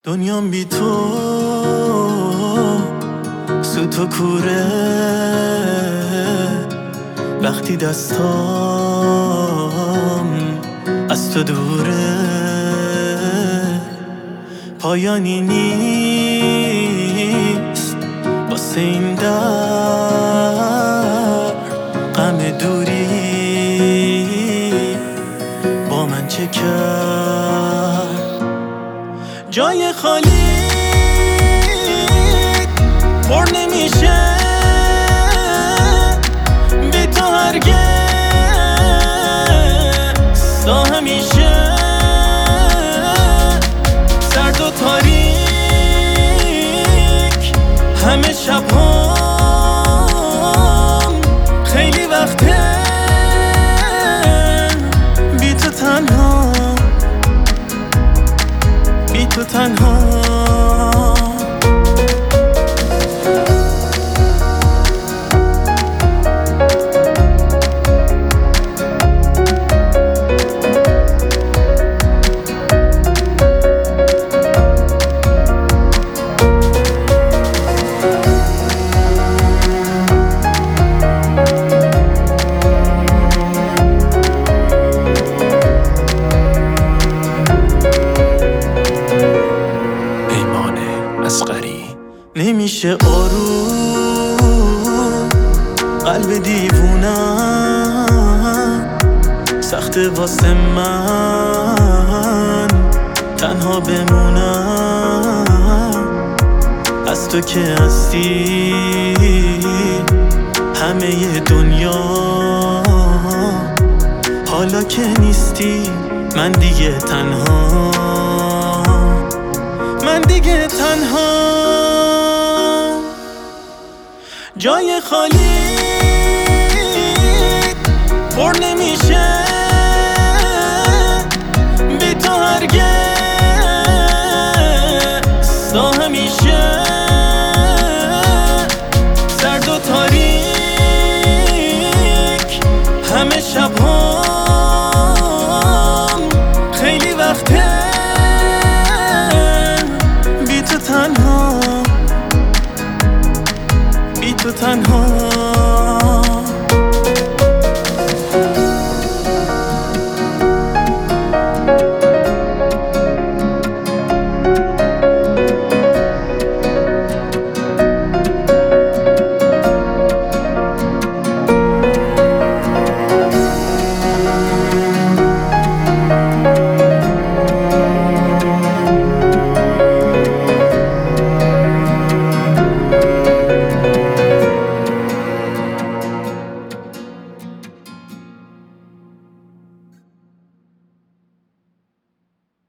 دنیام بی تو سوت و کوره، وقتی دستام از تو دوره، پایانی نیست واسه این در غم دوری با من چه کرد. جای خالی پر نمیشه بی تو هرگز، تا همیشه سرد و تاریک همه شب‌هام، خیلی وقته بی تو تنها، بی تو تنها. نمیشه آروم، قلب دیوونم سخته واسه من تنها بمونم. از تو که هستی همه دنیا، حالا که نیستی من دیگه تنها، من دیگه تنها. جای خالی پر نمیشه بی تو هرگز، تا همیشه